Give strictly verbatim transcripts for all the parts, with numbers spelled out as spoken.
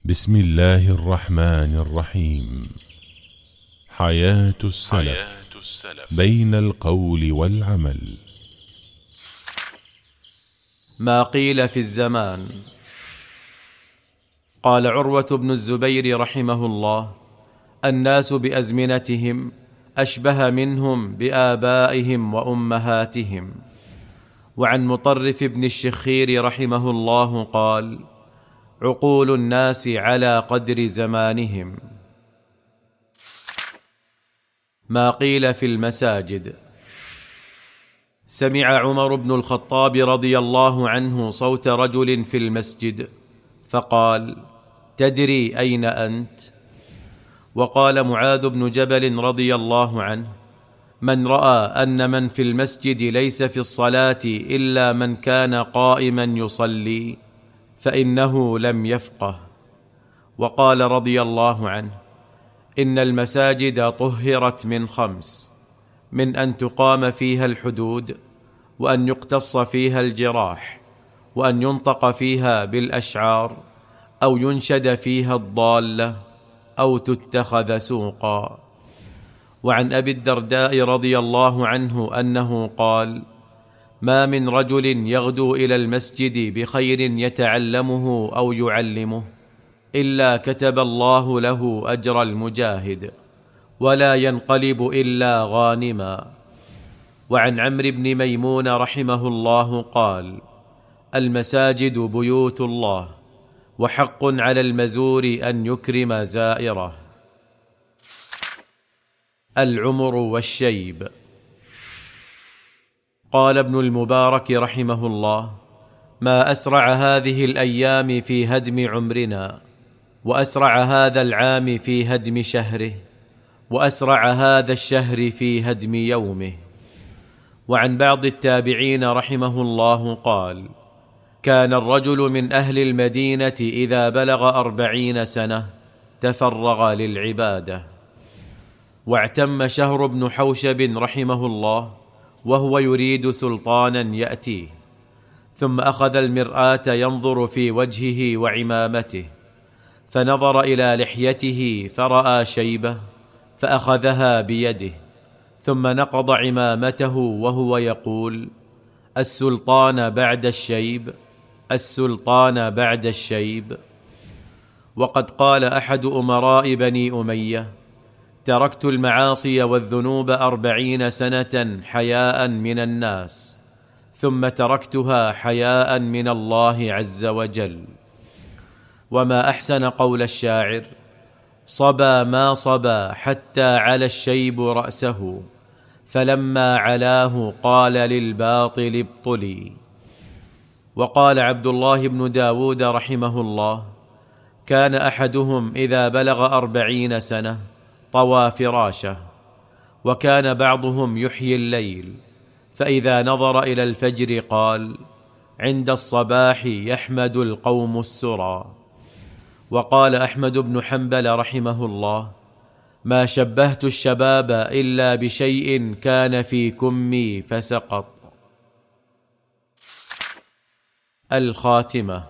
بسم الله الرحمن الرحيم. حياة السلف بين القول والعمل. ما قيل في الزمان. قال عروة بن الزبير رحمه الله: الناس بأزمنتهم أشبه منهم بآبائهم وأمهاتهم. وعن مطرف بن الشخير رحمه الله قال: عقول الناس على قدر زمانهم. ما قيل في المساجد. سمع عمر بن الخطاب رضي الله عنه صوت رجل في المسجد فقال: تدري أين أنت؟ وقال معاذ بن جبل رضي الله عنه: من رأى أن من في المسجد ليس في الصلاة إلا من كان قائما يصلي فإنه لم يفقه. وقال رضي الله عنه: إن المساجد طهرت من خمس: من أن تقام فيها الحدود، وأن يقتص فيها الجراح، وأن ينطق فيها بالأشعار، أو ينشد فيها الضالة، أو تتخذ سوقا. وعن أبي الدرداء رضي الله عنه أنه قال: ما من رجل يغدو إلى المسجد بخير يتعلمه أو يعلمه إلا كتب الله له أجر المجاهد، ولا ينقلب إلا غانما. وعن عمرو بن ميمون رحمه الله قال: المساجد بيوت الله، وحق على المزور أن يكرم زائره. العمر والشيب. قال ابن المبارك رحمه الله: ما أسرع هذه الأيام في هدم عمرنا، وأسرع هذا العام في هدم شهره، وأسرع هذا الشهر في هدم يومه. وعن بعض التابعين رحمه الله قال: كان الرجل من أهل المدينة إذا بلغ أربعين سنة تفرغ للعبادة. واعتم شهر بن حوشب رحمه الله وهو يريد سلطانا يأتيه، ثم أخذ المرآة ينظر في وجهه وعمامته، فنظر إلى لحيته فرأى شيبة فأخذها بيده، ثم نقض عمامته وهو يقول: السلطان بعد الشيب، السلطان بعد الشيب. وقد قال أحد أمراء بني أمية: تركت المعاصي والذنوب أربعين سنة حياء من الناس، ثم تركتها حياء من الله عز وجل. وما أحسن قول الشاعر: صبا ما صبا حتى على الشيب رأسه، فلما علاه قال للباطل ابطلي. وقال عبد الله بن داود رحمه الله: كان أحدهم إذا بلغ أربعين سنة طوى فراشه، وكان بعضهم يحيي الليل، فإذا نظر إلى الفجر قال: عند الصباح يحمد القوم السرى. وقال أحمد بن حنبل رحمه الله: ما شبهت الشباب إلا بشيء كان في كمي فسقط. الخاتمة.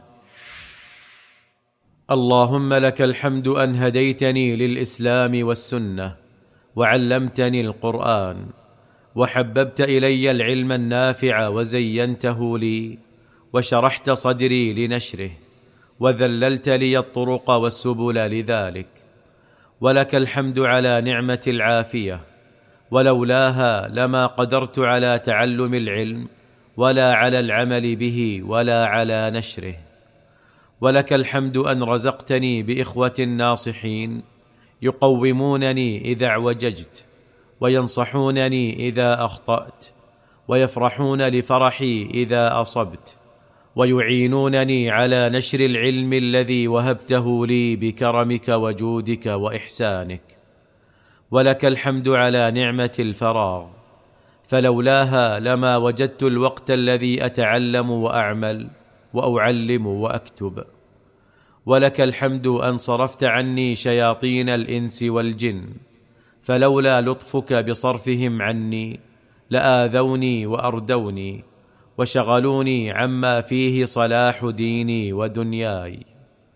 اللهم لك الحمد أن هديتني للإسلام والسنة، وعلمتني القرآن، وحببت إلي العلم النافع وزينته لي، وشرحت صدري لنشره، وذللت لي الطرق والسبل لذلك. ولك الحمد على نعمة العافية، ولولاها لما قدرت على تعلم العلم، ولا على العمل به، ولا على نشره. ولك الحمد أن رزقتني بإخوة ناصحين يقومونني إذا اعوججت، وينصحونني إذا أخطأت، ويفرحون لفرحي إذا أصبت، ويعينونني على نشر العلم الذي وهبته لي بكرمك وجودك وإحسانك. ولك الحمد على نعمة الفراغ، فلولاها لما وجدت الوقت الذي أتعلم وأعمل وأعلم وأكتب. ولك الحمد أن صرفت عني شياطين الإنس والجن، فلولا لطفك بصرفهم عني لآذوني وأردوني، وشغلوني عما فيه صلاح ديني ودنياي.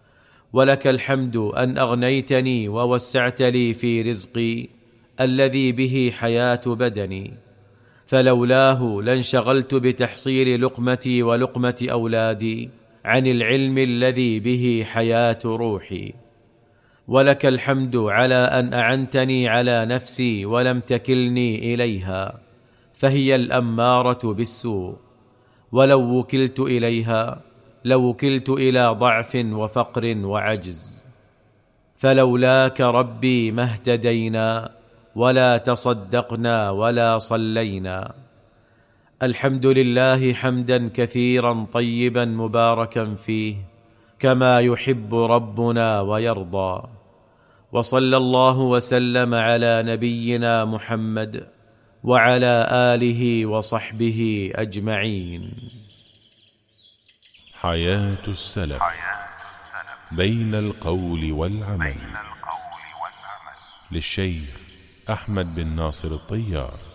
ولك الحمد أن أغنيتني ووسعت لي في رزقي الذي به حياة بدني، فلولاه لانشغلت بتحصيل لقمتي ولقمة أولادي عن العلم الذي به حياة روحي. ولك الحمد على أن أعنتني على نفسي ولم تكلني إليها، فهي الأمارة بالسوء، ولو وكلت إليها لوكلت إلى ضعف وفقر وعجز. فلولاك ربي ما اهتدينا ولا تصدقنا ولا صلينا. الحمد لله حمدا كثيرا طيبا مباركا فيه كما يحب ربنا ويرضى. وصلى الله وسلم على نبينا محمد وعلى آله وصحبه أجمعين. حياة السلف بين القول والعمل، للشيخ أحمد بن ناصر الطيار.